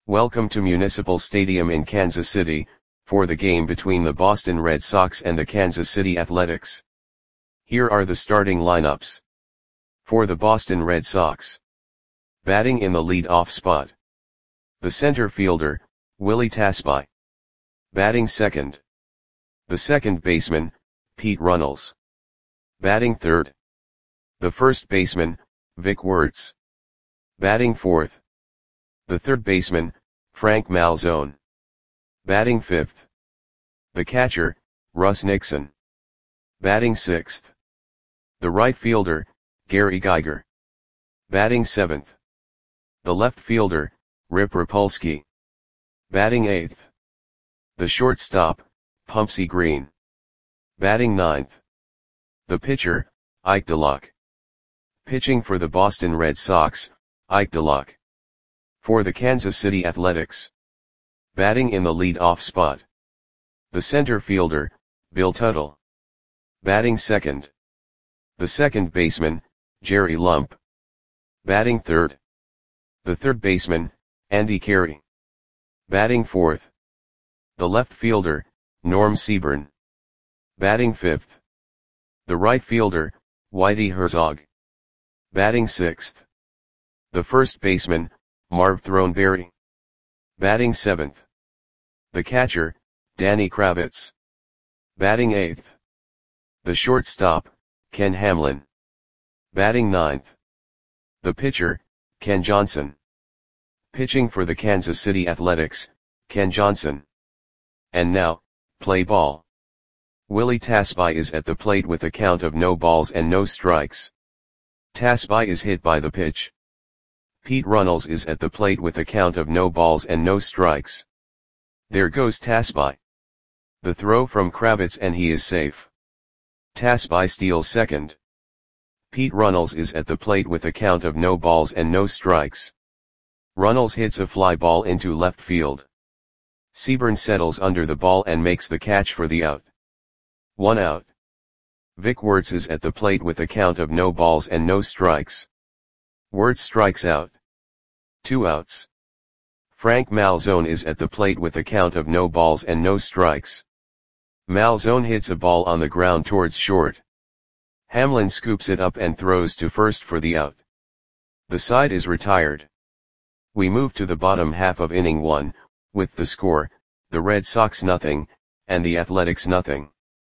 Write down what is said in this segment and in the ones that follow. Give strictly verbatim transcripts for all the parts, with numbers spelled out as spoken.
Welcome to Municipal Stadium in Kansas City, for the game between the Boston Red Sox and the Kansas City Athletics. Here are the starting lineups. For the Boston Red Sox. Batting in the lead-off spot. The center fielder, Willie Tasby. Batting second. The second baseman, Pete Runnels. Batting third. The first baseman, Vic Wertz. Batting fourth. The third baseman, Frank Malzone. Batting fifth. The catcher, Russ Nixon. Batting sixth. The right fielder, Gary Geiger. Batting seventh. The left fielder, Rip Rapolsky. Batting eighth. The shortstop, Pumpsie Green. Batting ninth. The pitcher, Ike DeLock. Pitching for the Boston Red Sox, Ike DeLock. For the Kansas City Athletics. Batting in the lead-off spot. The center fielder, Bill Tuttle. Batting second. The second baseman, Jerry Lump. Batting third. The third baseman, Andy Carey. Batting fourth. The left fielder, Norm Seaburn. Batting fifth. The right fielder, Whitey Herzog. Batting sixth. The first baseman, Marv Throneberry. Batting seventh. The catcher, Danny Kravitz. Batting eighth. The shortstop, Ken Hamlin. Batting ninth. The pitcher, Ken Johnson. Pitching for the Kansas City Athletics, Ken Johnson. And now, play ball. Willie Tasby is at the plate with a count of no balls and no strikes. Tasby is hit by the pitch. Pete Runnels is at the plate with a count of no balls and no strikes. There goes Tasby. The throw from Kravitz and he is safe. Tasby steals second. Pete Runnels is at the plate with a count of no balls and no strikes. Runnels hits a fly ball into left field. Seaburn settles under the ball and makes the catch for the out. One out. Vic Wertz is at the plate with a count of no balls and no strikes. Wertz strikes out. Two outs. Frank Malzone is at the plate with a count of no balls and no strikes. Malzone hits a ball on the ground towards short. Hamlin scoops it up and throws to first for the out. The side is retired. We move to the bottom half of inning one, with the score, the Red Sox nothing, and the Athletics nothing.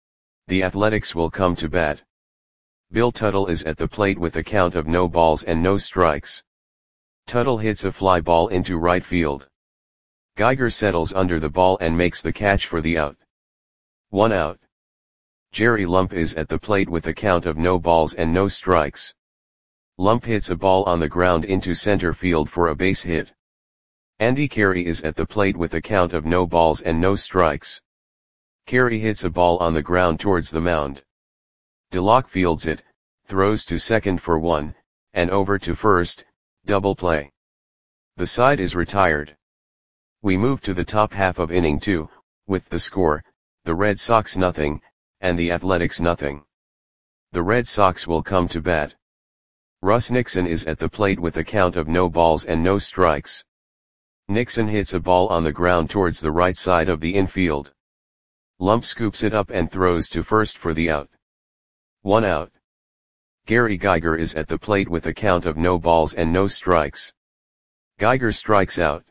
The Athletics will come to bat. Bill Tuttle is at the plate with a count of no balls and no strikes. Tuttle hits a fly ball into right field. Geiger settles under the ball and makes the catch for the out. One out. Jerry Lump is at the plate with a count of no balls and no strikes. Lump hits a ball on the ground into center field for a base hit. Andy Carey is at the plate with a count of no balls and no strikes. Carey hits a ball on the ground towards the mound. DeLock fields it, throws to second for one, and over to first, double play. The side is retired. We move to the top half of inning two, with the score, the Red Sox nothing, and the Athletics nothing. The Red Sox will come to bat. Russ Nixon is at the plate with a count of no balls and no strikes. Nixon hits a ball on the ground towards the right side of the infield. Lump scoops it up and throws to first for the out. One out. Gary Geiger is at the plate with a count of no balls and no strikes. Geiger strikes out.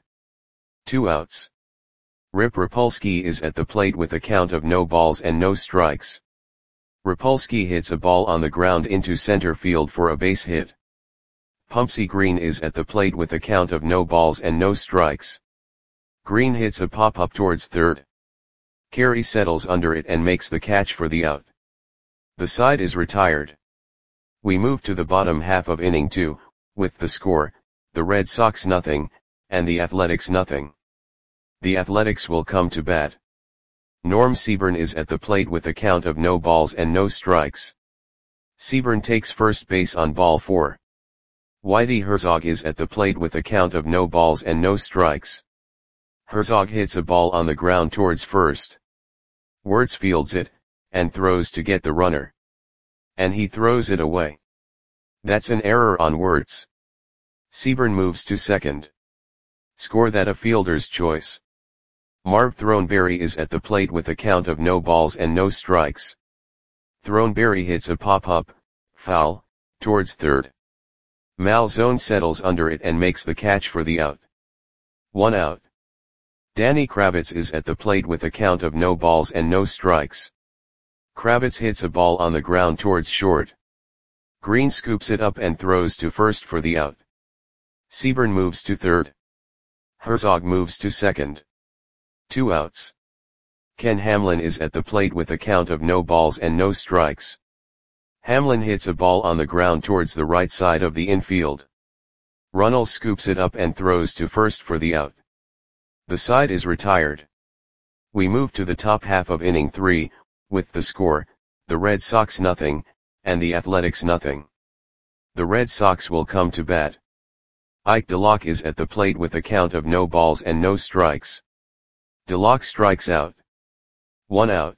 Two outs. Rip Rapolsky is at the plate with a count of no balls and no strikes. Rapolsky hits a ball on the ground into center field for a base hit. Pumpsie Green is at the plate with a count of no balls and no strikes. Green hits a pop-up towards third. Carey settles under it and makes the catch for the out. The side is retired. We move to the bottom half of inning two, with the score, the Red Sox nothing, and the Athletics nothing. The Athletics will come to bat. Norm Seaburn is at the plate with a count of no balls and no strikes. Seaburn takes first base on ball four. Whitey Herzog is at the plate with a count of no balls and no strikes. Herzog hits a ball on the ground towards first. Wertz fields it, and throws to get the runner. And he throws it away. That's an error on Wertz. Seaburn moves to second. Score that a fielder's choice. Marv Throneberry is at the plate with a count of no balls and no strikes. Throneberry hits a pop-up, foul, towards third. Malzone settles under it and makes the catch for the out. One out. Danny Kravitz is at the plate with a count of no balls and no strikes. Kravitz hits a ball on the ground towards short. Green scoops it up and throws to first for the out. Seaburn moves to third. Herzog moves to second. Two outs. Ken Hamlin is at the plate with a count of no balls and no strikes. Hamlin hits a ball on the ground towards the right side of the infield. Runnels scoops it up and throws to first for the out. The side is retired. We move to the top half of inning three, with the score, the Red Sox nothing, and the Athletics nothing. The Red Sox will come to bat. Ike DeLocke is at the plate with a count of no balls and no strikes. DeLocke strikes out. One out.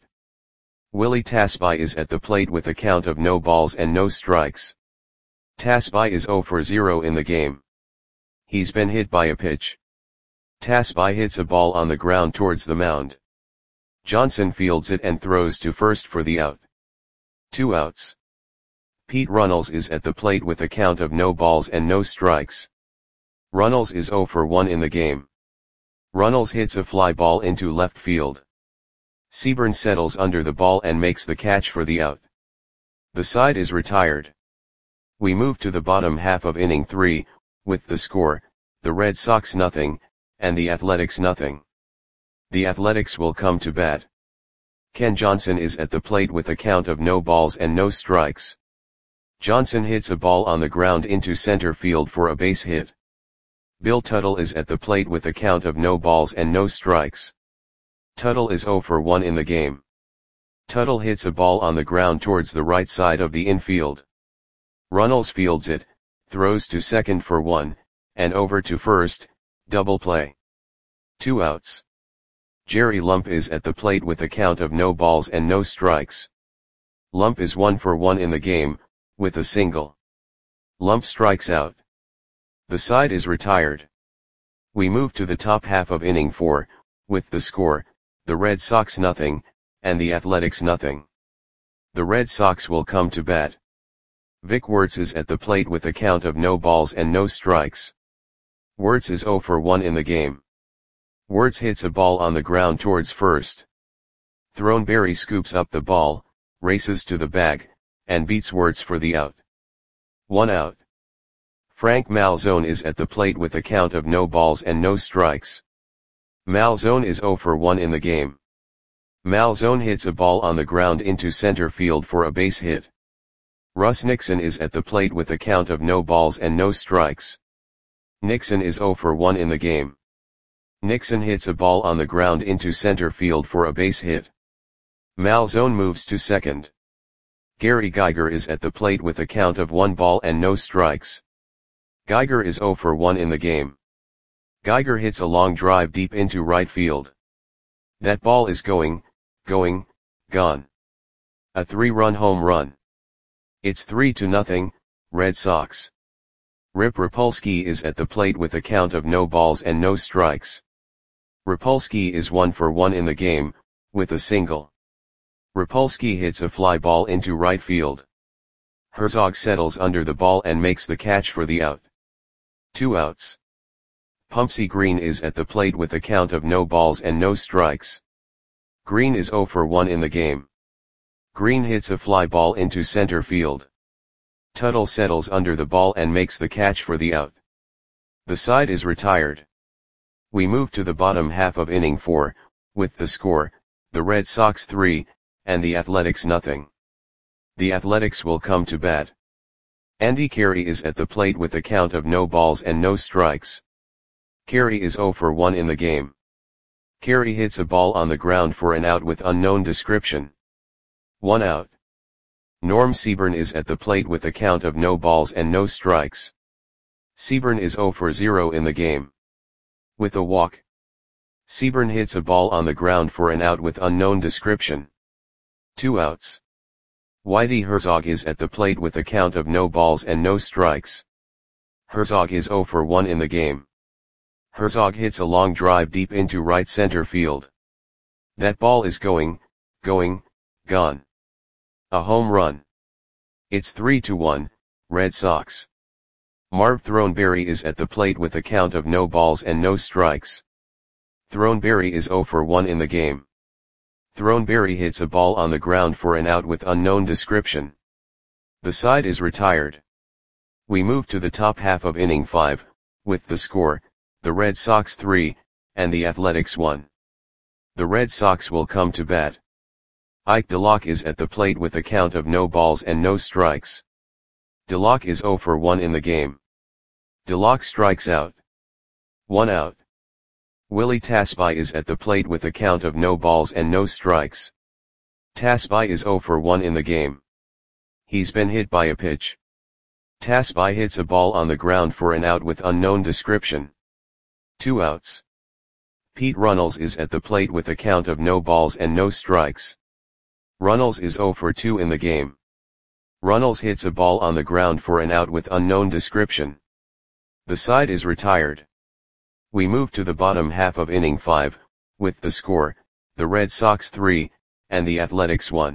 Willie Tasby is at the plate with a count of no balls and no strikes. Tasby is zero for zero in the game. He's been hit by a pitch. Tasby hits a ball on the ground towards the mound. Johnson fields it and throws to first for the out. Two outs. Pete Runnels is at the plate with a count of no balls and no strikes. Runnels is zero for one in the game. Runnels hits a fly ball into left field. Seaburn settles under the ball and makes the catch for the out. The side is retired. We move to the bottom half of inning three, with the score, the Red Sox nothing, and the Athletics nothing. The Athletics will come to bat. Ken Johnson is at the plate with a count of no balls and no strikes. Johnson hits a ball on the ground into center field for a base hit. Bill Tuttle is at the plate with a count of no balls and no strikes. Tuttle is zero for one in the game. Tuttle hits a ball on the ground towards the right side of the infield. Runnels fields it, throws to second for one, and over to first, double play. Two outs. Jerry Lump is at the plate with a count of no balls and no strikes. Lump is one for one in the game, with a single. Lump strikes out. The side is retired. We move to the top half of inning four, with the score, the Red Sox nothing, and the Athletics nothing. The Red Sox will come to bat. Vic Wertz is at the plate with a count of no balls and no strikes. Wertz is zero for one in the game. Wertz hits a ball on the ground towards first. Throneberry scoops up the ball, races to the bag, and beats Wertz for the out. One out. Frank Malzone is at the plate with a count of no balls and no strikes. Malzone is zero for one in the game. Malzone hits a ball on the ground into center field for a base hit. Russ Nixon is at the plate with a count of no balls and no strikes. Nixon is zero for one in the game. Nixon hits a ball on the ground into center field for a base hit. Malzone moves to second. Gary Geiger is at the plate with a count of one ball and no strikes. Geiger is zero for one in the game. Geiger hits a long drive deep into right field. That ball is going, going, gone. A three-run home run. It's three to nothing, Red Sox. Rip Rapolsky is at the plate with a count of no balls and no strikes. Rapolsky is one for one in the game, with a single. Rapolsky hits a fly ball into right field. Herzog settles under the ball and makes the catch for the out. Two outs. Pumpsy Green is at the plate with a count of no balls and no strikes. Green is zero for one in the game. Green hits a fly ball into center field. Tuttle settles under the ball and makes the catch for the out. The side is retired. We move to the bottom half of inning four, with the score, the Red Sox three, and the Athletics nothing. The Athletics will come to bat. Andy Carey is at the plate with a count of no balls and no strikes. Carey is zero for one in the game. Carey hits a ball on the ground for an out with unknown description. One out. Norm Seaburn is at the plate with a count of no balls and no strikes. Seaburn is zero for zero in the game. With a walk. Seaburn hits a ball on the ground for an out with unknown description. Two outs. Whitey Herzog is at the plate with a count of no balls and no strikes. Herzog is zero for one in the game. Herzog hits a long drive deep into right center field. That ball is going, going, gone. A home run. It's three to one, Red Sox. Marv Throneberry is at the plate with a count of no balls and no strikes. Throneberry is zero for one in the game. Throneberry hits a ball on the ground for an out with unknown description. The side is retired. We move to the top half of inning five, with the score, the Red Sox three, and the Athletics one. The Red Sox will come to bat. Ike DeLocke is at the plate with a count of no balls and no strikes. DeLocke is zero for one in the game. DeLocke strikes out. One out. Willie Tasby is at the plate with a count of no balls and no strikes. Tasby is zero for one in the game. He's been hit by a pitch. Tasby hits a ball on the ground for an out with unknown description. Two outs. Pete Runnels is at the plate with a count of no balls and no strikes. Runnels is zero for two in the game. Runnels hits a ball on the ground for an out with unknown description. The side is retired. We move to the bottom half of inning five, with the score, the Red Sox three, and the Athletics one.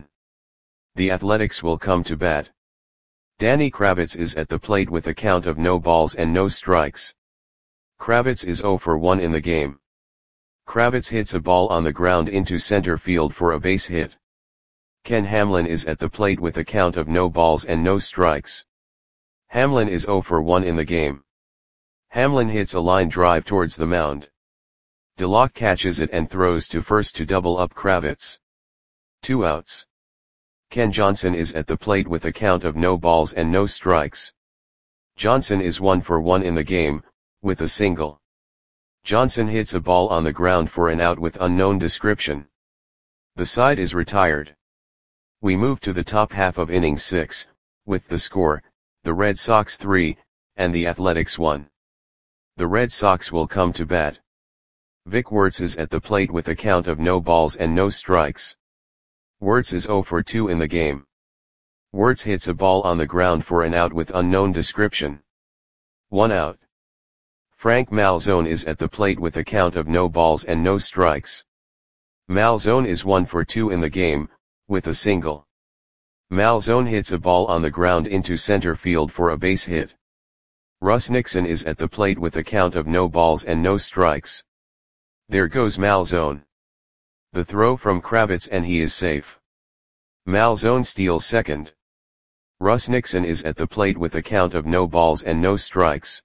The Athletics will come to bat. Danny Kravitz is at the plate with a count of no balls and no strikes. Kravitz is zero for one in the game. Kravitz hits a ball on the ground into center field for a base hit. Ken Hamlin is at the plate with a count of no balls and no strikes. Hamlin is zero for one in the game. Hamlin hits a line drive towards the mound. DeLocke catches it and throws to first to double up Kravitz. Two outs. Ken Johnson is at the plate with a count of no balls and no strikes. Johnson is one for one in the game, with a single. Johnson hits a ball on the ground for an out with unknown description. The side is retired. We move to the top half of inning six, with the score, the Red Sox three, and the Athletics one. The Red Sox will come to bat. Vic Wertz is at the plate with a count of no balls and no strikes. Wertz is zero for two in the game. Wertz hits a ball on the ground for an out with unknown description. One out. Frank Malzone is at the plate with a count of no balls and no strikes. Malzone is one for two in the game, with a single. Malzone hits a ball on the ground into center field for a base hit. Russ Nixon is at the plate with a count of no balls and no strikes. There goes Malzone. The throw from Kravitz and he is safe. Malzone steals second. Russ Nixon is at the plate with a count of no balls and no strikes.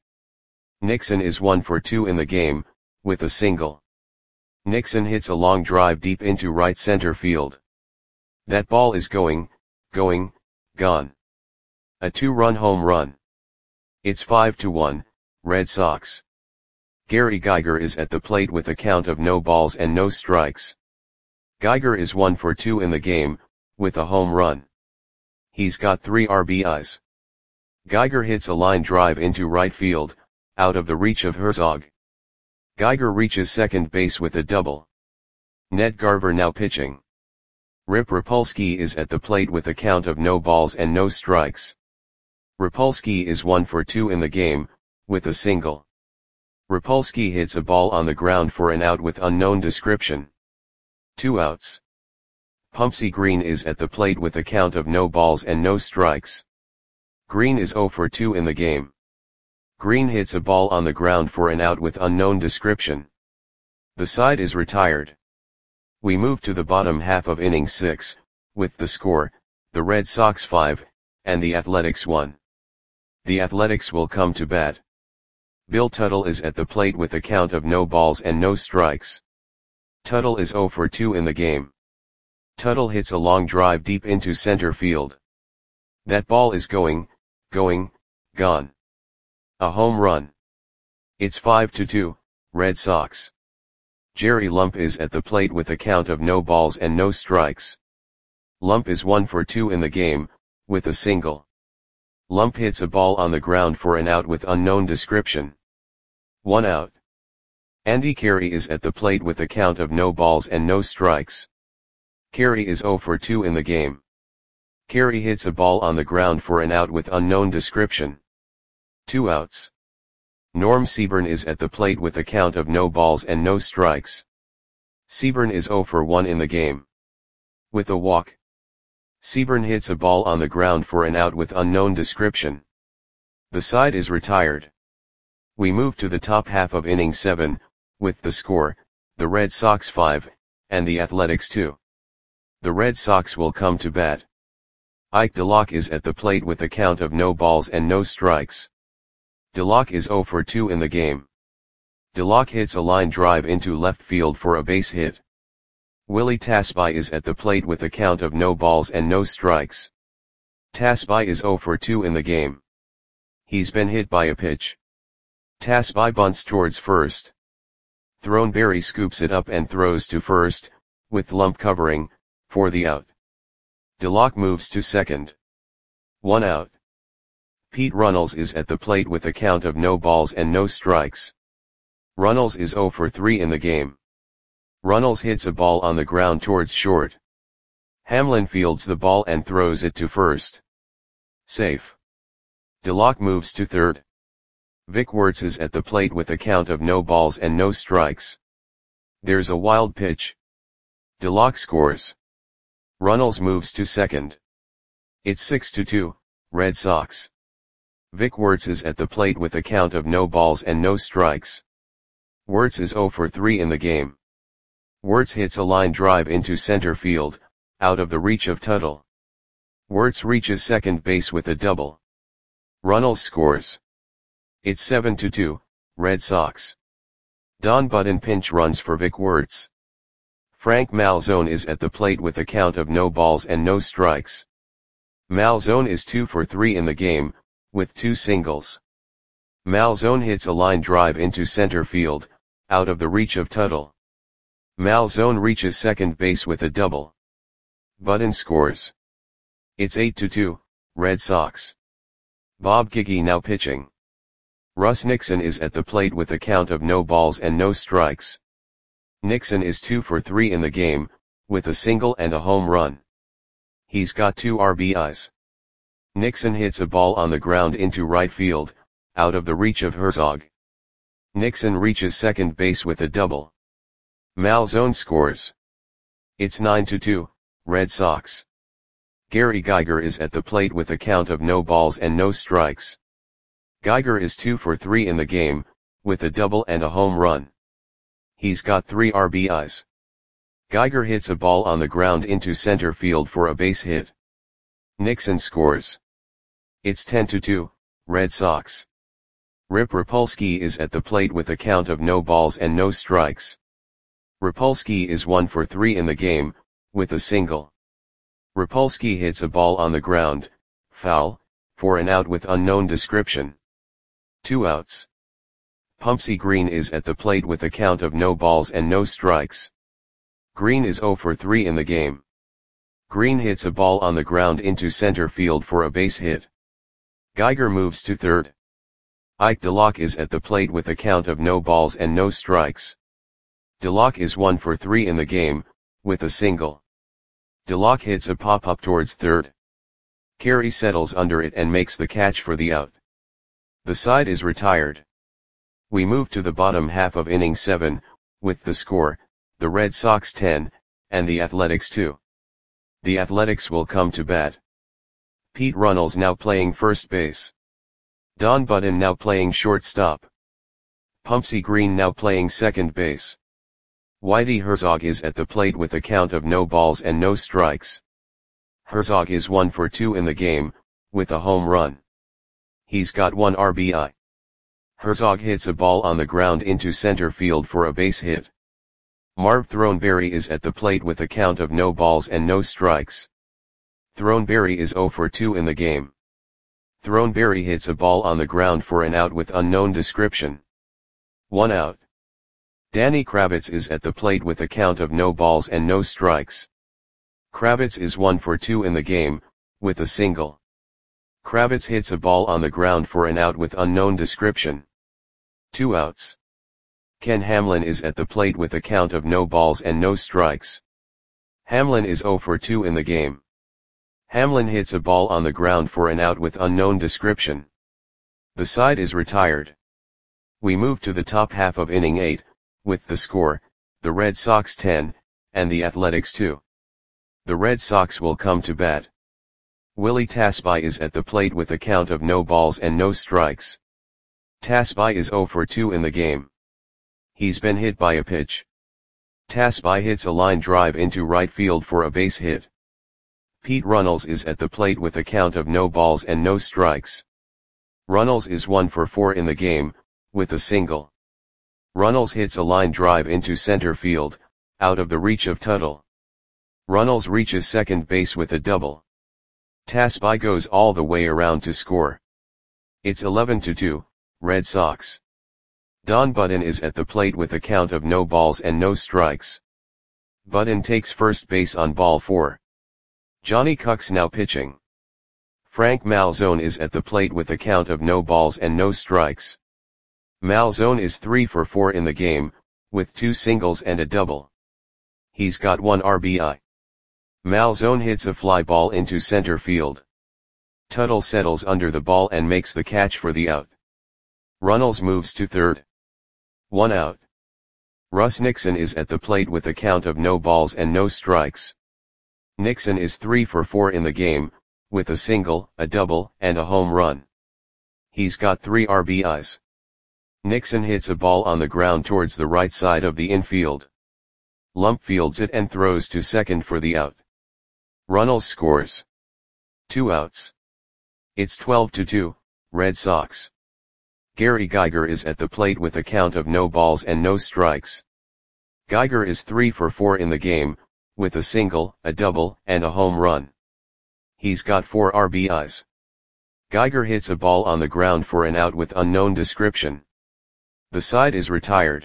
Nixon is one for two in the game, with a single. Nixon hits a long drive deep into right center field. That ball is going, going, gone. A two-run home run. It's five to one, Red Sox. Gary Geiger is at the plate with a count of no balls and no strikes. Geiger is one for two in the game, with a home run. He's got three R B Is. Geiger hits a line drive into right field, out of the reach of Herzog. Geiger reaches second base with a double. Ned Garver now pitching. Rip Rapolsky is at the plate with a count of no balls and no strikes. Rapolsky is one for two in the game, with a single. Rapolsky hits a ball on the ground for an out with unknown description. Two outs. Pumpsy Green is at the plate with a count of no balls and no strikes. Green is zero for two in the game. Green hits a ball on the ground for an out with unknown description. The side is retired. We move to the bottom half of inning six, with the score, the Red Sox five, and the Athletics one. The Athletics will come to bat. Bill Tuttle is at the plate with a count of no balls and no strikes. Tuttle is zero for two in the game. Tuttle hits a long drive deep into center field. That ball is going, going, gone. A home run. It's five to two, Red Sox. Jerry Lump is at the plate with a count of no balls and no strikes. Lump is one for two in the game, with a single. Lump hits a ball on the ground for an out with unknown description. One out. Andy Carey is at the plate with a count of no balls and no strikes. Carey is zero for two in the game. Carey hits a ball on the ground for an out with unknown description. Two outs. Norm Seaburn is at the plate with a count of no balls and no strikes. Seaburn is zero for one in the game. With a walk, Seaburn hits a ball on the ground for an out with unknown description. The side is retired. We move to the top half of inning seven, with the score, the Red Sox five, and the Athletics two. The Red Sox will come to bat. Ike DeLocke is at the plate with a count of no balls and no strikes. DeLocke is zero for two in the game. DeLocke hits a line drive into left field for a base hit. Willie Tasby is at the plate with a count of no balls and no strikes. Tasby is zero for two in the game. He's been hit by a pitch. Tasby bunts towards first. Throneberry scoops it up and throws to first, with Lump covering, for the out. DeLocke moves to second. One out. Pete Runnels is at the plate with a count of no balls and no strikes. Runnels is zero for three in the game. Runnels hits a ball on the ground towards short. Hamlin fields the ball and throws it to first. Safe. DeLocke moves to third. Vic Wertz is at the plate with a count of no balls and no strikes. There's a wild pitch. DeLocke scores. Runnels moves to second. It's six to two, Red Sox. Vic Wertz is at the plate with a count of no balls and no strikes. Wertz is zero for three in the game. Wertz hits a line drive into center field, out of the reach of Tuttle. Wertz reaches second base with a double. Runnels scores. It's seven to two, Red Sox. Don Budden pinch runs for Vic Wertz. Frank Malzone is at the plate with a count of no balls and no strikes. Malzone is two for three in the game, with two singles. Malzone hits a line drive into center field, out of the reach of Tuttle. Malzone reaches second base with a double. Budden scores. It's eight to two, Red Sox. Bob Giggy now pitching. Russ Nixon is at the plate with a count of no balls and no strikes. Nixon is two for three in the game, with a single and a home run. He's got two R B Is. Nixon hits a ball on the ground into right field, out of the reach of Herzog. Nixon reaches second base with a double. Malzone scores. It's nine to two, Red Sox. Gary Geiger is at the plate with a count of no balls and no strikes. Geiger is two for three in the game, with a double and a home run. He's got three R B Is. Geiger hits a ball on the ground into center field for a base hit. Nixon scores. It's ten to two, Red Sox. Rip Rapolsky is at the plate with a count of no balls and no strikes. Rapolsky is one for three in the game, with a single. Rapolsky hits a ball on the ground, foul, for an out with unknown description. Two outs. Pumpsy Green is at the plate with a count of no balls and no strikes. Green is zero for three in the game. Green hits a ball on the ground into center field for a base hit. Geiger moves to third. Ike DeLocke is at the plate with a count of no balls and no strikes. DeLocke is one for three in the game, with a single. DeLocke hits a pop-up towards third. Carey settles under it and makes the catch for the out. The side is retired. We move to the bottom half of inning seven, with the score, the Red Sox ten, and the Athletics two. The Athletics will come to bat. Pete Runnels now playing first base. Don Budden now playing shortstop. Pumpsy Green now playing second base. Whitey Herzog is at the plate with a count of no balls and no strikes. Herzog is one for two in the game, with a home run. He's got one R B I. Herzog hits a ball on the ground into center field for a base hit. Marv Throneberry is at the plate with a count of no balls and no strikes. Throneberry is zero for two in the game. Throneberry hits a ball on the ground for an out with unknown description. One out. Danny Kravitz is at the plate with a count of no balls and no strikes. Kravitz is one for two in the game, with a single. Kravitz hits a ball on the ground for an out with unknown description. Two outs. Ken Hamlin is at the plate with a count of no balls and no strikes. Hamlin is zero for two in the game. Hamlin hits a ball on the ground for an out with unknown description. The side is retired. We move to the top half of inning eight, with the score, the Red Sox ten, and the Athletics two. The Red Sox will come to bat. Willie Tasby is at the plate with a count of no balls and no strikes. Tasby is oh for two in the game. He's been hit by a pitch. Tasby hits a line drive into right field for a base hit. Pete Runnels is at the plate with a count of no balls and no strikes. Runnels is one for four in the game, with a single. Runnels hits a line drive into center field, out of the reach of Tuttle. Runnels reaches second base with a double. Tasby goes all the way around to score. It's eleven to two, Red Sox. Don Button is at the plate with a count of no balls and no strikes. Button takes first base on ball four. Johnny Cucks now pitching. Frank Malzone is at the plate with a count of no balls and no strikes. Malzone is three for four in the game, with two singles and a double. He's got one R B I. Malzone hits a fly ball into center field. Tuttle settles under the ball and makes the catch for the out. Runnels moves to third. One out. Russ Nixon is at the plate with a count of no balls and no strikes. Nixon is three for four in the game, with a single, a double, and a home run. He's got three R B Is. Nixon hits a ball on the ground towards the right side of the infield. Lump fields it and throws to second for the out. Runnels scores. Two outs. It's twelve to two, Red Sox. Gary Geiger is at the plate with a count of no balls and no strikes. Geiger is three for four in the game, with a single, a double, and a home run. He's got four R B Is. Geiger hits a ball on the ground for an out with unknown description. The side is retired.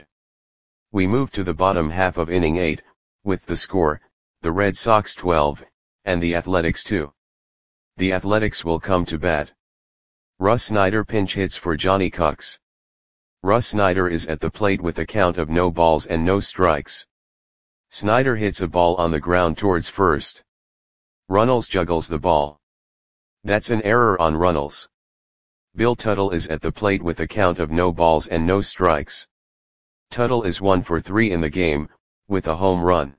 We move to the bottom half of inning eight, with the score, the Red Sox twelve, and the Athletics two. The Athletics will come to bat. Russ Snyder pinch hits for Johnny Cucks. Russ Snyder is at the plate with a count of no balls and no strikes. Snyder hits a ball on the ground towards first. Runnels juggles the ball. That's an error on Runnels. Bill Tuttle is at the plate with a count of no balls and no strikes. Tuttle is one for three in the game, with a home run.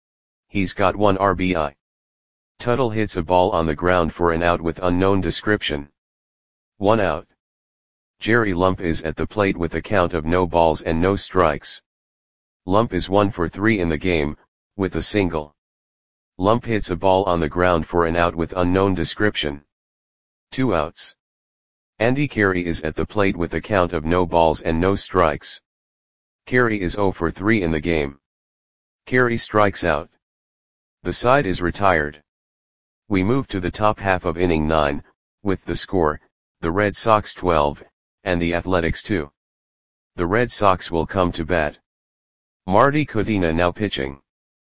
He's got one R B I. Tuttle hits a ball on the ground for an out with unknown description. One out. Jerry Lump is at the plate with a count of no balls and no strikes. Lump is one for three in the game, with a single. Lump hits a ball on the ground for an out with unknown description. Two outs. Andy Carey is at the plate with a count of no balls and no strikes. Carey is oh for three in the game. Carey strikes out. The side is retired. We move to the top half of inning nine, with the score, the Red Sox twelve, and the Athletics two. The Red Sox will come to bat. Marty Kudina now pitching.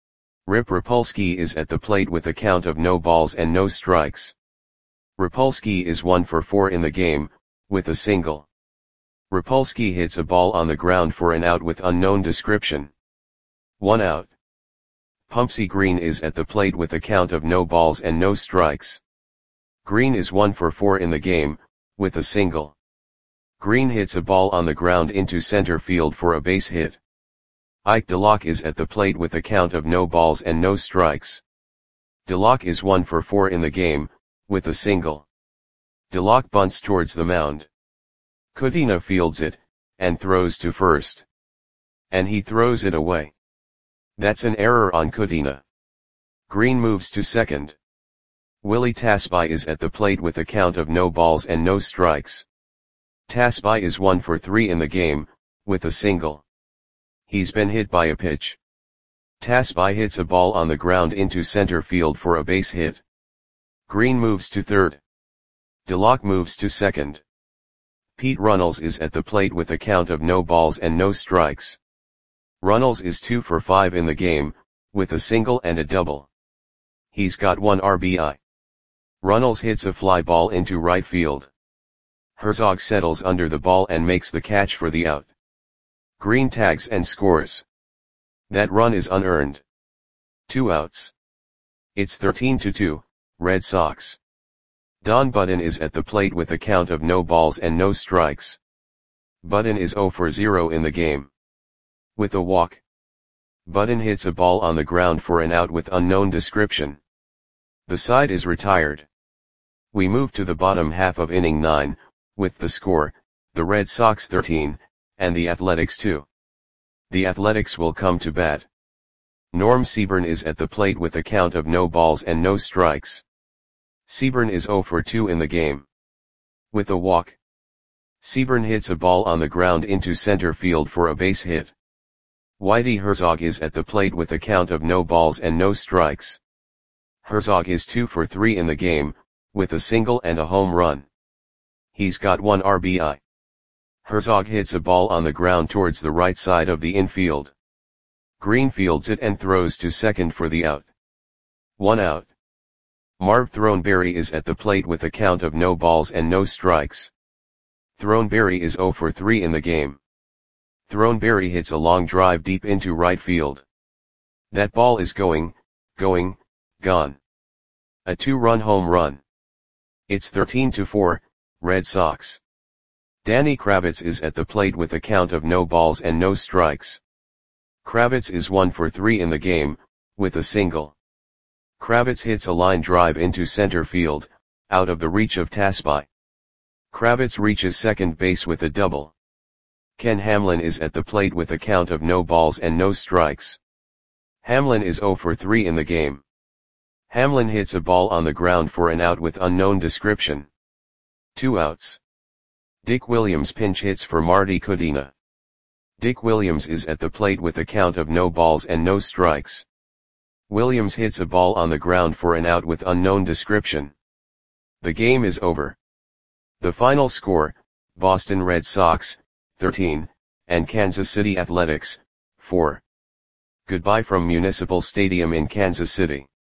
Rip Rapolsky is at the plate with a count of no balls and no strikes. Rapolsky is one for four in the game, with a single. Rapolsky hits a ball on the ground for an out with unknown description. One out. Pumpsy Green is at the plate with a count of no balls and no strikes. Green is one for four in the game, with a single. Green hits a ball on the ground into center field for a base hit. Ike DeLocke is at the plate with a count of no balls and no strikes. DeLocke is one for four in the game, with a single. DeLocke bunts towards the mound. Kudina fields it, and throws to first. And he throws it away. That's an error on Kudina. Green moves to second. Willie Tasby is at the plate with a count of no balls and no strikes. Tasby is one for three in the game, with a single. He's been hit by a pitch. Tasby hits a ball on the ground into center field for a base hit. Green moves to third. DeLocke moves to second. Pete Runnels is at the plate with a count of no balls and no strikes. Runnels is two for five in the game, with a single and a double. He's got one R B I. Runnels hits a fly ball into right field. Herzog settles under the ball and makes the catch for the out. Green tags and scores. That run is unearned. Two outs. It's thirteen to two, Red Sox. Don Button is at the plate with a count of no balls and no strikes. Budden is zero for zero in the game. With a walk, Budden hits a ball on the ground for an out with unknown description. The side is retired. We move to the bottom half of inning nine, with the score, the Red Sox thirteen, and the Athletics two. The Athletics will come to bat. Norm Seaburn is at the plate with a count of no balls and no strikes. Seaburn is zero for two in the game. With a walk, Seaburn hits a ball on the ground into center field for a base hit. Whitey Herzog is at the plate with a count of no balls and no strikes. Herzog is two for three in the game, with a single and a home run. He's got one R B I. Herzog hits a ball on the ground towards the right side of the infield. Green fields it and throws to second for the out. One out. Marv Throneberry is at the plate with a count of no balls and no strikes. Throneberry is zero for three in the game. Throneberry hits a long drive deep into right field. That ball is going, going, gone. A two-run home run. It's thirteen to four, Red Sox. Danny Kravitz is at the plate with a count of no balls and no strikes. Kravitz is one for three in the game, with a single. Kravitz hits a line drive into center field, out of the reach of Tasby. Kravitz reaches second base with a double. Ken Hamlin is at the plate with a count of no balls and no strikes. Hamlin is zero for three in the game. Hamlin hits a ball on the ground for an out with unknown description. Two outs. Dick Williams pinch hits for Marty Kudina. Dick Williams is at the plate with a count of no balls and no strikes. Williams hits a ball on the ground for an out with unknown description. The game is over. The final score, Boston Red Sox, thirteen, and Kansas City Athletics, four. Goodbye from Municipal Stadium in Kansas City.